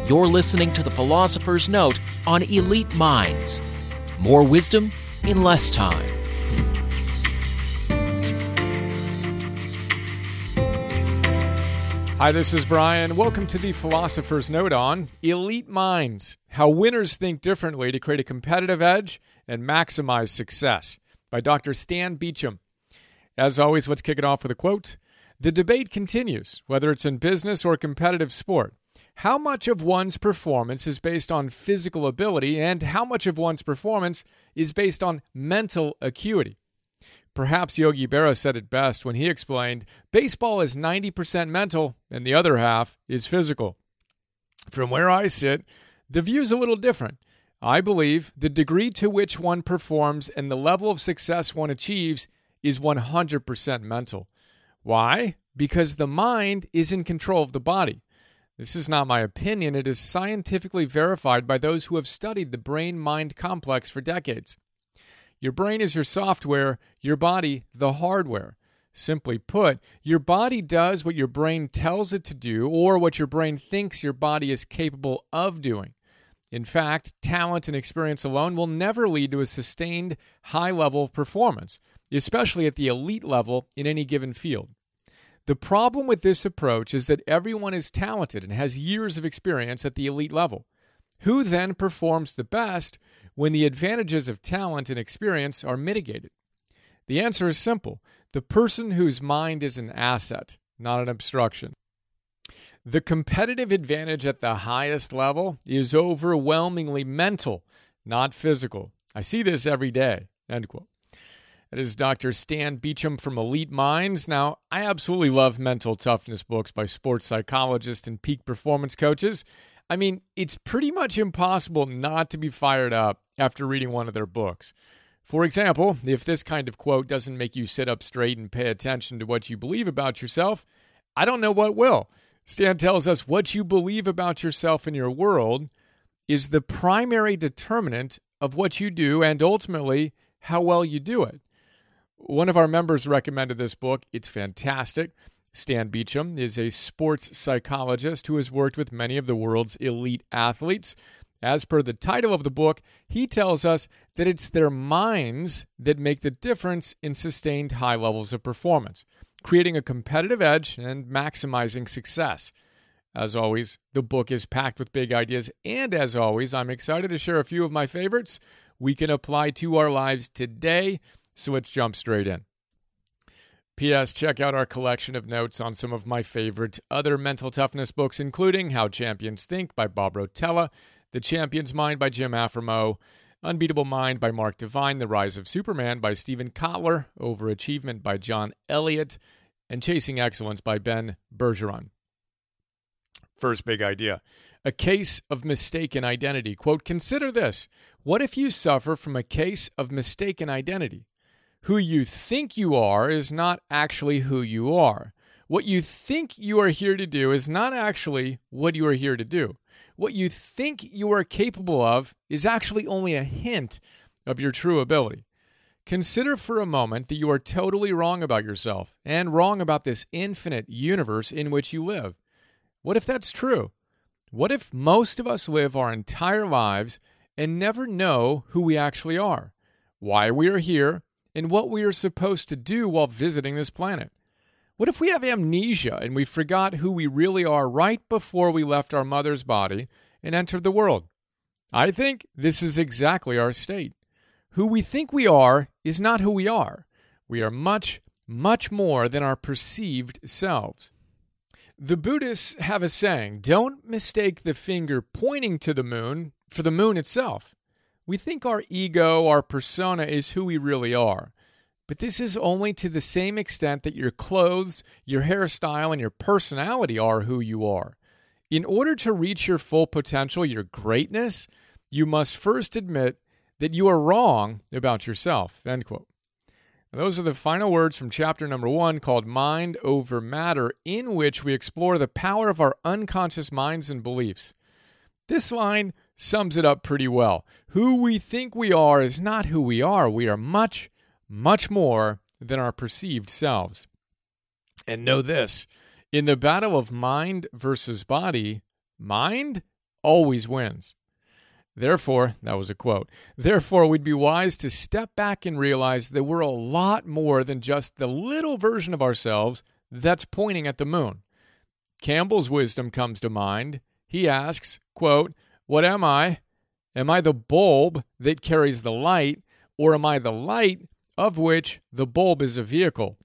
You're listening to The Philosopher's Note on Elite Minds. More wisdom in less time. Hi, this is Brian. Welcome to The Philosopher's Note on Elite Minds, How Winners Think Differently to Create a Competitive Edge and Maximize Success by Dr. Stan Beacham. As always, let's kick it off with a quote. The debate continues, whether it's in business or competitive sport. How much of one's performance is based on physical ability and how much of one's performance is based on mental acuity? Perhaps Yogi Berra said it best when he explained, baseball is 90% mental and the other half is physical. From where I sit, the view's a little different. I believe the degree to which one performs and the level of success one achieves is 100% mental. Why? Because the mind is in control of the body. This is not my opinion. It is scientifically verified by those who have studied the brain-mind complex for decades. Your brain is your software, your body the hardware. Simply put, your body does what your brain tells it to do or what your brain thinks your body is capable of doing. In fact, talent and experience alone will never lead to a sustained high level of performance, especially at the elite level in any given field. The problem with this approach is that everyone is talented and has years of experience at the elite level. Who then performs the best when the advantages of talent and experience are mitigated? The answer is simple. The person whose mind is an asset, not an obstruction. The competitive advantage at the highest level is overwhelmingly mental, not physical. I see this every day. End quote. That is Dr. Stan Beacham from Elite Minds. Now, I absolutely love mental toughness books by sports psychologists and peak performance coaches. I mean, it's pretty much impossible not to be fired up after reading one of their books. For example, if this kind of quote doesn't make you sit up straight and pay attention to what you believe about yourself, I don't know what will. Stan tells us what you believe about yourself and your world is the primary determinant of what you do and ultimately how well you do it. One of our members recommended this book. It's fantastic. Stan Beacham is a sports psychologist who has worked with many of the world's elite athletes. As per the title of the book, he tells us that it's their minds that make the difference in sustained high levels of performance, creating a competitive edge and maximizing success. As always, the book is packed with big ideas, and as always, I'm excited to share a few of my favorites we can apply to our lives today. So let's jump straight in. P.S. Check out our collection of notes on some of my favorite other mental toughness books, including How Champions Think by Bob Rotella, The Champion's Mind by Jim Afremow, Unbeatable Mind by Mark Divine, The Rise of Superman by Stephen Kotler, Overachievement by John Elliott, and Chasing Excellence by Ben Bergeron. First big idea. A case of mistaken identity. Quote, consider this. What if you suffer from a case of mistaken identity? Who you think you are is not actually who you are. What you think you are here to do is not actually what you are here to do. What you think you are capable of is actually only a hint of your true ability. Consider for a moment that you are totally wrong about yourself and wrong about this infinite universe in which you live. What if that's true? What if most of us live our entire lives and never know who we actually are, why we are here, and what we are supposed to do while visiting this planet? What if we have amnesia and we forgot who we really are right before we left our mother's body and entered the world? I think this is exactly our state. Who we think we are is not who we are. We are much, much more than our perceived selves. The Buddhists have a saying, don't mistake the finger pointing to the moon for the moon itself. We think our ego, our persona, is who we really are. But this is only to the same extent that your clothes, your hairstyle, and your personality are who you are. In order to reach your full potential, your greatness, you must first admit that you are wrong about yourself. End quote. And those are the final words from chapter number 1 called Mind Over Matter, in which we explore the power of our unconscious minds and beliefs. This line sums it up pretty well. Who we think we are is not who we are. We are much, much more than our perceived selves. And know this, in the battle of mind versus body, mind always wins. Therefore, that was a quote, therefore we'd be wise to step back and realize that we're a lot more than just the little version of ourselves that's pointing at the moon. Campbell's wisdom comes to mind. He asks, quote, what am I? Am I the bulb that carries the light, or am I the light of which the bulb is a vehicle?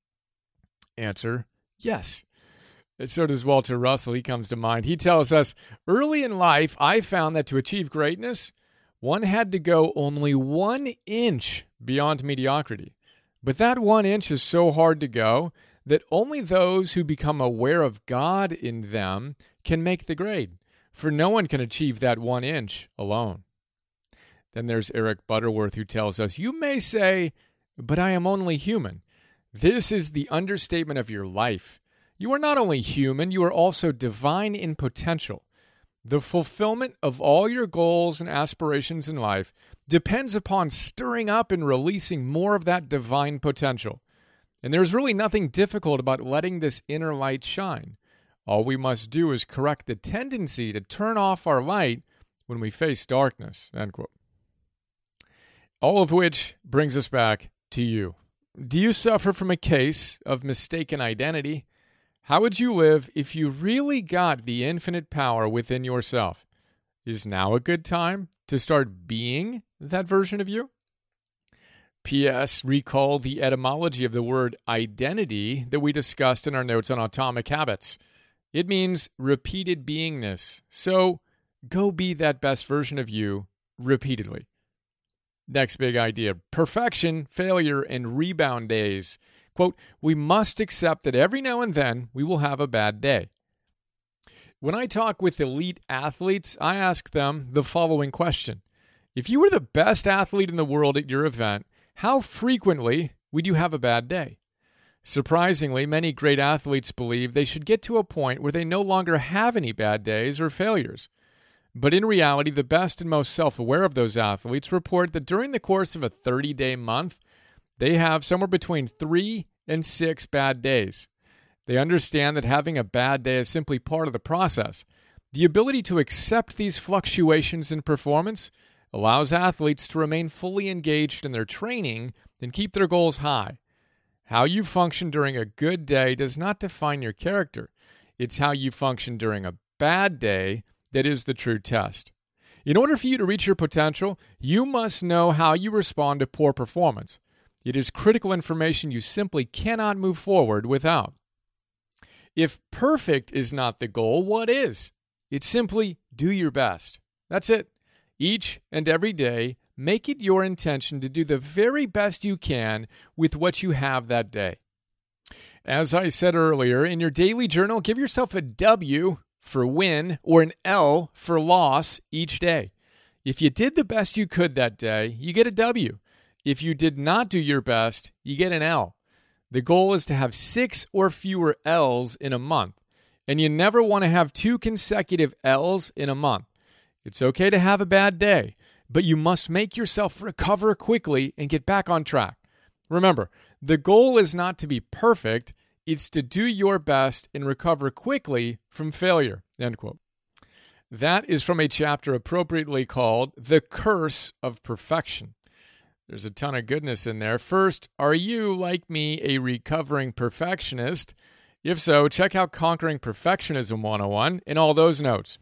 Answer, yes. So does Walter Russell. He comes to mind. He tells us, early in life, I found that to achieve greatness, one had to go only 1 inch beyond mediocrity. But that 1 inch is so hard to go that only those who become aware of God in them can make the grade, for no one can achieve that 1 inch alone. Then there's Eric Butterworth, who tells us, you may say, but I am only human. This is the understatement of your life. You are not only human, you are also divine in potential. The fulfillment of all your goals and aspirations in life depends upon stirring up and releasing more of that divine potential. And there's really nothing difficult about letting this inner light shine. All we must do is correct the tendency to turn off our light when we face darkness. End quote. All of which brings us back to you. Do you suffer from a case of mistaken identity? How would you live if you really got the infinite power within yourself? Is now a good time to start being that version of you? P.S. Recall the etymology of the word identity that we discussed in our notes on Atomic Habits. It means repeated beingness. So go be that best version of you repeatedly. Next big idea, perfection, failure, and rebound days. Quote, we must accept that every now and then we will have a bad day. When I talk with elite athletes, I ask them the following question. If you were the best athlete in the world at your event, how frequently would you have a bad day? Surprisingly, many great athletes believe they should get to a point where they no longer have any bad days or failures. But in reality, the best and most self-aware of those athletes report that during the course of a 30-day month, they have somewhere between 3 and 6 bad days. They understand that having a bad day is simply part of the process. The ability to accept these fluctuations in performance allows athletes to remain fully engaged in their training and keep their goals high. How you function during a good day does not define your character. It's how you function during a bad day that is the true test. In order for you to reach your potential, you must know how you respond to poor performance. It is critical information you simply cannot move forward without. If perfect is not the goal, what is? It's simply do your best. That's it. Each and every day, make it your intention to do the very best you can with what you have that day. As I said earlier, in your daily journal, give yourself a W for win or an L for loss each day. If you did the best you could that day, you get a W. If you did not do your best, you get an L. The goal is to have 6 or fewer L's in a month, and you never want to have 2 consecutive L's in a month. It's okay to have a bad day, but you must make yourself recover quickly and get back on track. Remember, the goal is not to be perfect, it's to do your best and recover quickly from failure. End quote. That is from a chapter appropriately called The Curse of Perfection. There's a ton of goodness in there. First, are you, like me, a recovering perfectionist? If so, check out Conquering Perfectionism 101 in all those notes.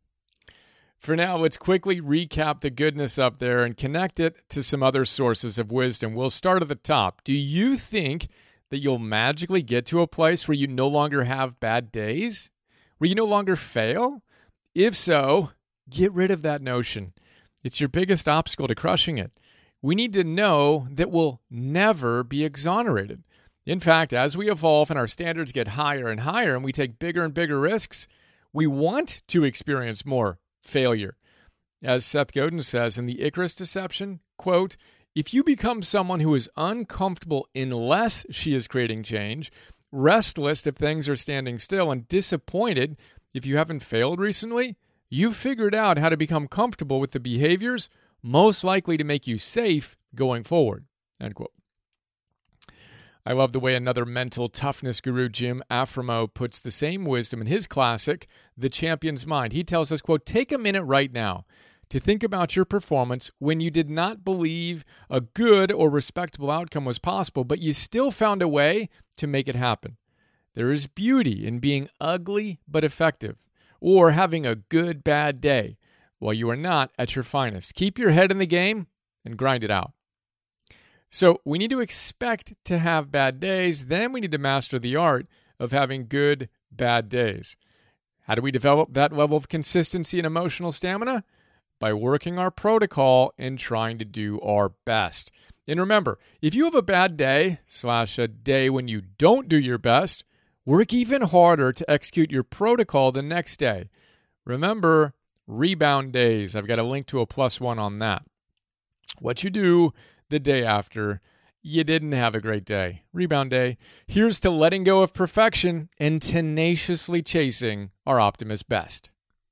For now, let's quickly recap the goodness up there and connect it to some other sources of wisdom. We'll start at the top. Do you think that you'll magically get to a place where you no longer have bad days? Where you no longer fail? If so, get rid of that notion. It's your biggest obstacle to crushing it. We need to know that we'll never be exonerated. In fact, as we evolve and our standards get higher and higher and we take bigger and bigger risks, we want to experience more failure. As Seth Godin says in the Icarus Deception, quote, if you become someone who is uncomfortable unless she is creating change, restless if things are standing still, and disappointed if you haven't failed recently, you've figured out how to become comfortable with the behaviors most likely to make you safe going forward. End quote. I love the way another mental toughness guru, Jim Afremow, puts the same wisdom in his classic, The Champion's Mind. He tells us, quote, "Take a minute right now to think about your performance when you did not believe a good or respectable outcome was possible, but you still found a way to make it happen. There is beauty in being ugly but effective, or having a good bad day while you are not at your finest. Keep your head in the game and grind it out." So we need to expect to have bad days. Then we need to master the art of having good, bad days. How do we develop that level of consistency and emotional stamina? By working our protocol and trying to do our best. And remember, if you have a bad day / a day when you don't do your best, work even harder to execute your protocol the next day. Remember, rebound days. I've got a link to a +1 on that. What you do the day after you didn't have a great day. Rebound day. Here's to letting go of perfection and tenaciously chasing our optimist best.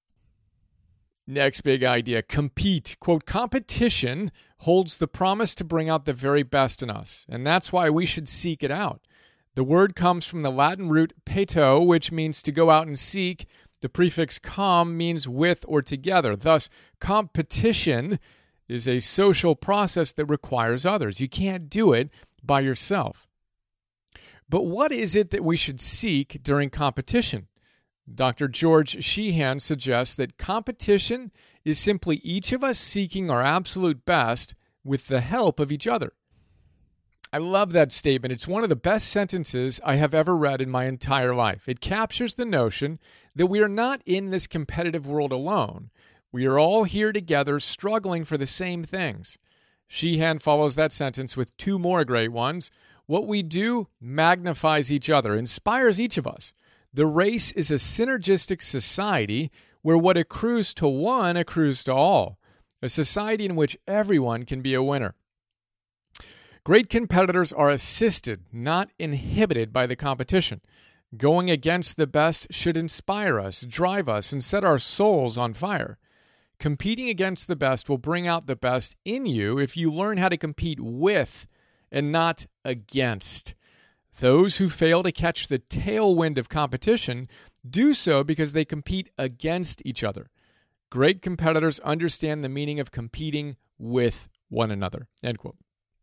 Next big idea, compete. Quote, "Competition holds the promise to bring out the very best in us, and that's why we should seek it out." The word comes from the Latin root peto, which means to go out and seek. The prefix com means with or together. Thus, competition is a social process that requires others. You can't do it by yourself. But what is it that we should seek during competition? Dr. George Sheehan suggests that competition is simply each of us seeking our absolute best with the help of each other. I love that statement. It's one of the best sentences I have ever read in my entire life. It captures the notion that we are not in this competitive world alone. We are all here together struggling for the same things. Sheehan follows that sentence with two more great ones. What we do magnifies each other, inspires each of us. The race is a synergistic society where what accrues to one accrues to all. A society in which everyone can be a winner. Great competitors are assisted, not inhibited by the competition. Going against the best should inspire us, drive us, and set our souls on fire. Competing against the best will bring out the best in you if you learn how to compete with and not against. Those who fail to catch the tailwind of competition do so because they compete against each other. Great competitors understand the meaning of competing with one another. End quote.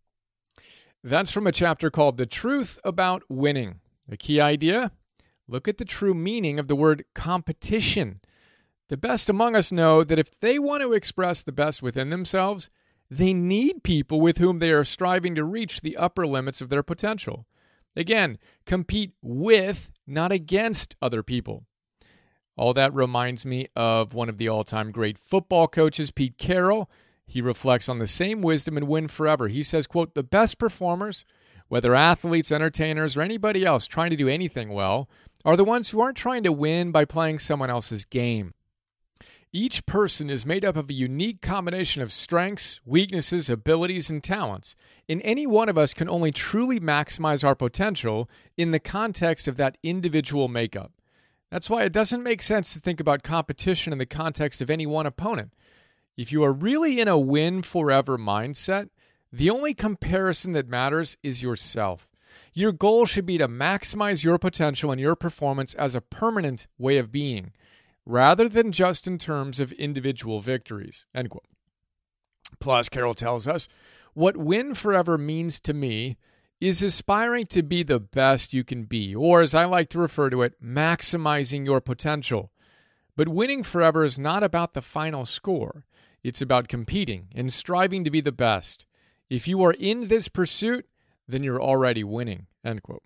That's from a chapter called The Truth About Winning. The key idea? Look at the true meaning of the word competition. The best among us know that if they want to express the best within themselves, they need people with whom they are striving to reach the upper limits of their potential. Again, compete with, not against other people. All that reminds me of one of the all-time great football coaches, Pete Carroll. He reflects on the same wisdom and win forever. He says, quote, "The best performers, whether athletes, entertainers, or anybody else trying to do anything well, are the ones who aren't trying to win by playing someone else's game. Each person is made up of a unique combination of strengths, weaknesses, abilities, and talents, and any one of us can only truly maximize our potential in the context of that individual makeup. That's why it doesn't make sense to think about competition in the context of any one opponent. If you are really in a win forever mindset, the only comparison that matters is yourself. Your goal should be to maximize your potential and your performance as a permanent way of being, rather than just in terms of individual victories." End quote. Plus, Carroll tells us, "What win forever means to me is aspiring to be the best you can be, or as I like to refer to it, maximizing your potential. But winning forever is not about the final score. It's about competing and striving to be the best. If you are in this pursuit, then you're already winning." End quote.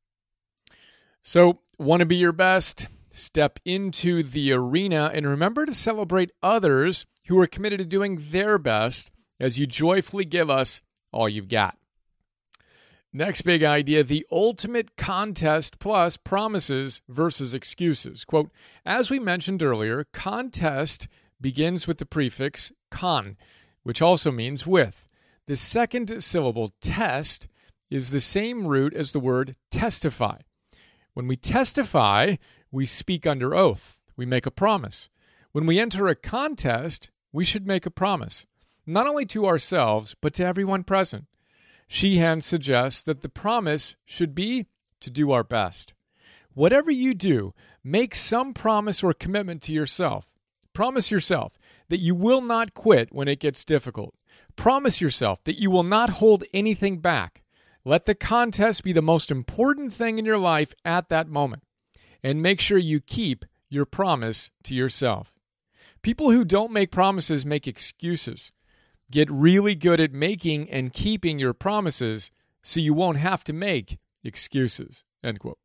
So, want to be your best? Step into the arena and remember to celebrate others who are committed to doing their best as you joyfully give us all you've got. Next big idea, the ultimate contest plus promises versus excuses. Quote, "As we mentioned earlier, contest begins with the prefix con, which also means with. The second syllable, test, is the same root as the word testify. When we testify, we speak under oath. We make a promise. When we enter a contest, we should make a promise, not only to ourselves, but to everyone present. Sheehan suggests that the promise should be to do our best. Whatever you do, make some promise or commitment to yourself. Promise yourself that you will not quit when it gets difficult. Promise yourself that you will not hold anything back. Let the contest be the most important thing in your life at that moment. And make sure you keep your promise to yourself. People who don't make promises make excuses. Get really good at making and keeping your promises so you won't have to make excuses. End quote.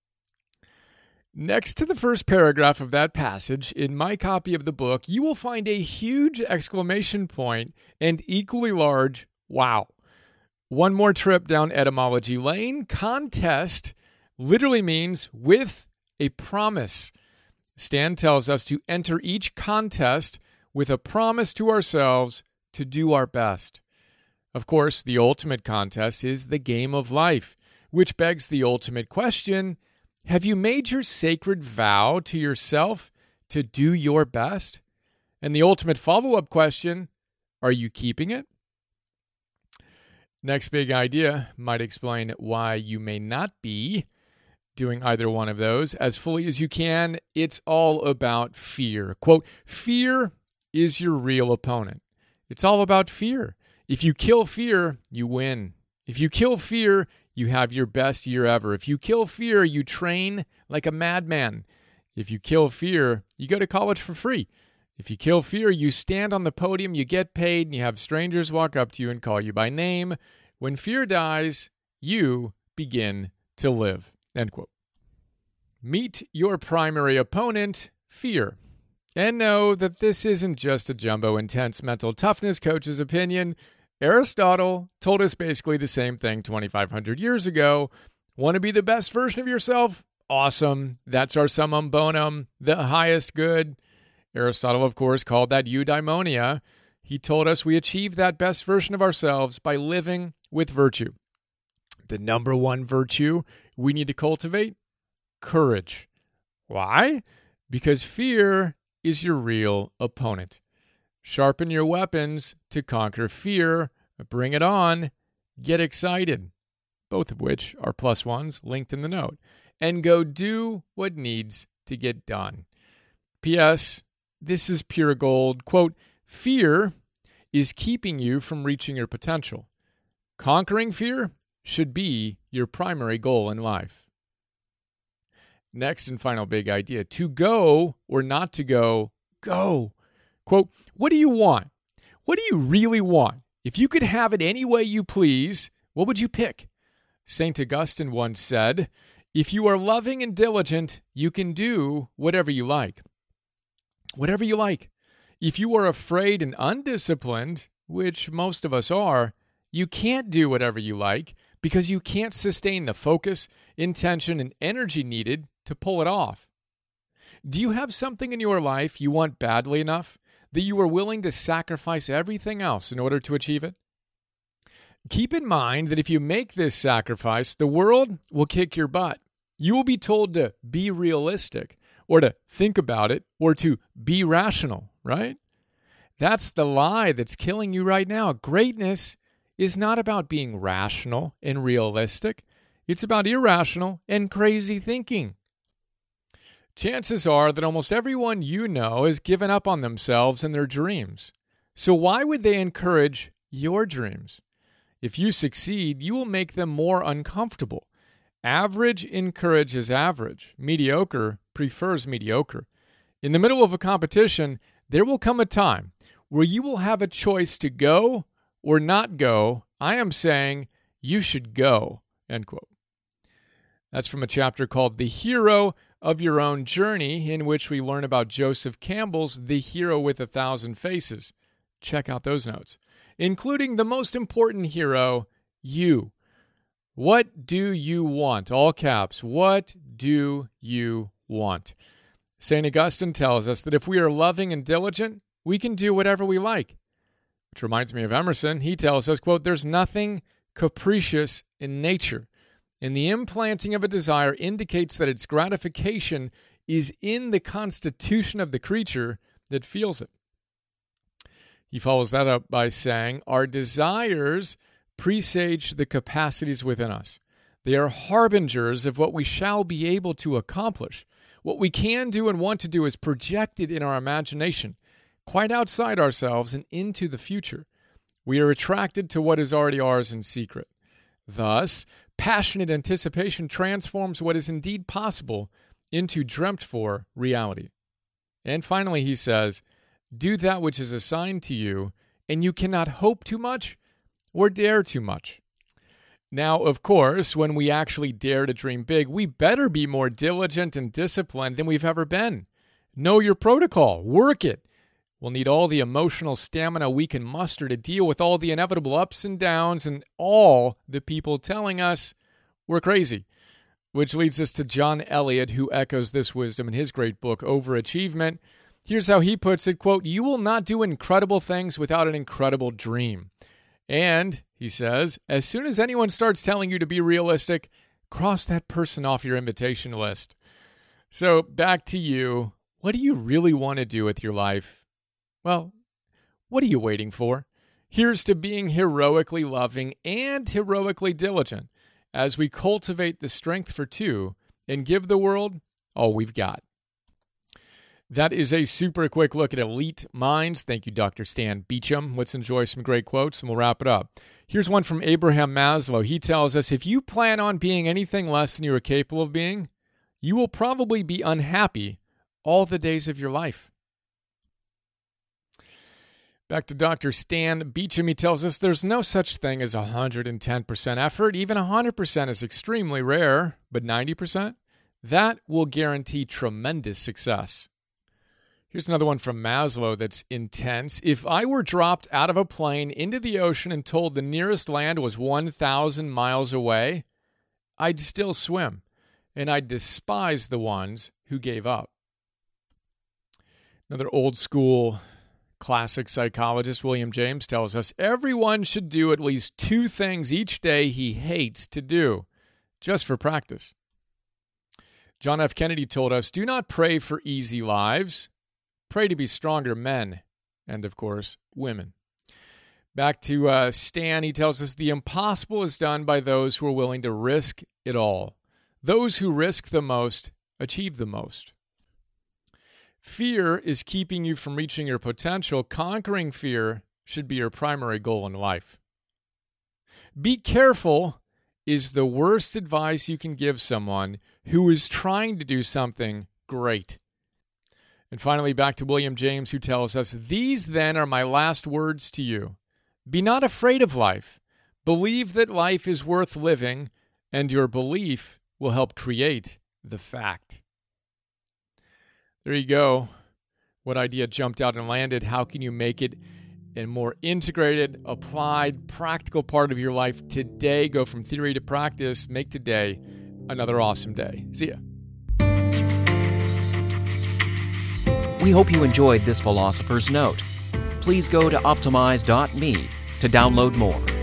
Next to the first paragraph of that passage, in my copy of the book, you will find a huge exclamation point and equally large wow. One more trip down etymology lane. Contest literally means with a promise. Stan tells us to enter each contest with a promise to ourselves to do our best. Of course, the ultimate contest is the game of life, which begs the ultimate question: have you made your sacred vow to yourself to do your best? And the ultimate follow-up question, are you keeping it? Next big idea might explain why you may not be doing either one of those as fully as you can. It's all about fear. Quote, fear is your real opponent. It's all about fear. If you kill fear, you win. If you kill fear, you have your best year ever. If you kill fear, you train like a madman. If you kill fear, you go to college for free. If you kill fear, you stand on the podium, you get paid, and you have strangers walk up to you and call you by name. When fear dies, you begin to live. End quote. Meet your primary opponent, fear. And know that this isn't just a jumbo intense mental toughness coach's opinion. Aristotle told us basically the same thing 2,500 years ago. Want to be the best version of yourself? Awesome. That's our summum bonum, the highest good. Aristotle, of course, called that eudaimonia. He told us we achieve that best version of ourselves by living with virtue. The number one virtue we need to cultivate? Courage. Why? Because fear is your real opponent. Sharpen your weapons to conquer fear. Bring it on. Get excited. Both of which are plus ones linked in the note. And go do what needs to get done. P.S. This is pure gold. Quote, fear is keeping you from reaching your potential. Conquering fear should be your primary goal in life. Next and final big idea. To go or not to go, go. Quote, what do you want? What do you really want? If you could have it any way you please, what would you pick? St. Augustine once said, if you are loving and diligent, you can do whatever you like. Whatever you like. If you are afraid and undisciplined, which most of us are, you can't do whatever you like because you can't sustain the focus, intention, and energy needed to pull it off. Do you have something in your life you want badly enough that you are willing to sacrifice everything else in order to achieve it? Keep in mind that if you make this sacrifice, the world will kick your butt. You will be told to be realistic, or to think about it, or to be rational, right? That's the lie that's killing you right now. Greatness is not about being rational and realistic. It's about irrational and crazy thinking. Chances are that almost everyone you know has given up on themselves and their dreams. So why would they encourage your dreams? If you succeed, you will make them more uncomfortable. Average encourages average. Mediocre prefers mediocre. In the middle of a competition, there will come a time where you will have a choice to go or not go. I am saying you should go. End quote. That's from a chapter called The Hero of Your Own Journey, in which we learn about Joseph Campbell's The Hero with 1,000 Faces. Check out those notes, including the most important hero, you. What do you want? All caps. What do you want? St. Augustine tells us that if we are loving and diligent, we can do whatever we like. Which reminds me of Emerson. He tells us, quote, there's nothing capricious in nature, and the implanting of a desire indicates that its gratification is in the constitution of the creature that feels it. He follows that up by saying, our desires presage the capacities within us. They are harbingers of what we shall be able to accomplish. What we can do and want to do is projected in our imagination, quite outside ourselves and into the future. We are attracted to what is already ours in secret. Thus, passionate anticipation transforms what is indeed possible into dreamt-for reality. And finally, he says, do that which is assigned to you, and you cannot hope too much or dare too much. Now, of course, when we actually dare to dream big, we better be more diligent and disciplined than we've ever been. Know your protocol. Work it. We'll need all the emotional stamina we can muster to deal with all the inevitable ups and downs and all the people telling us we're crazy. Which leads us to John Elliott, who echoes this wisdom in his great book, Overachievement. Here's how he puts it, quote, you will not do incredible things without an incredible dream. And, he says, as soon as anyone starts telling you to be realistic, cross that person off your invitation list. So, back to you. What do you really want to do with your life? Well, what are you waiting for? Here's to being heroically loving and heroically diligent as we cultivate the strength for two and give the world all we've got. That is a super quick look at Elite Minds. Thank you, Dr. Stan Beacham. Let's enjoy some great quotes and we'll wrap it up. Here's one from Abraham Maslow. He tells us, if you plan on being anything less than you are capable of being, you will probably be unhappy all the days of your life. Back to Dr. Stan Beacham. He tells us there's no such thing as 110% effort. Even 100% is extremely rare, but 90%? That will guarantee tremendous success. Here's another one from Maslow that's intense. If I were dropped out of a plane into the ocean and told the nearest land was 1,000 miles away, I'd still swim, and I'd despise the ones who gave up. Another old school classic psychologist, William James, tells us everyone should do at least 2 things each day he hates to do, just for practice. John F. Kennedy told us, do not pray for easy lives. Pray to be stronger men, and of course, women. Back to Stan, he tells us the impossible is done by those who are willing to risk it all. Those who risk the most achieve the most. Fear is keeping you from reaching your potential. Conquering fear should be your primary goal in life. Be careful is the worst advice you can give someone who is trying to do something great. And finally, back to William James, who tells us, these then are my last words to you. Be not afraid of life. Believe that life is worth living, and your belief will help create the fact. There you go. What idea jumped out and landed? How can you make it a more integrated, applied, practical part of your life today? Go from theory to practice. Make today another awesome day. See ya. We hope you enjoyed this Philosopher's Note. Please go to optimize.me to download more.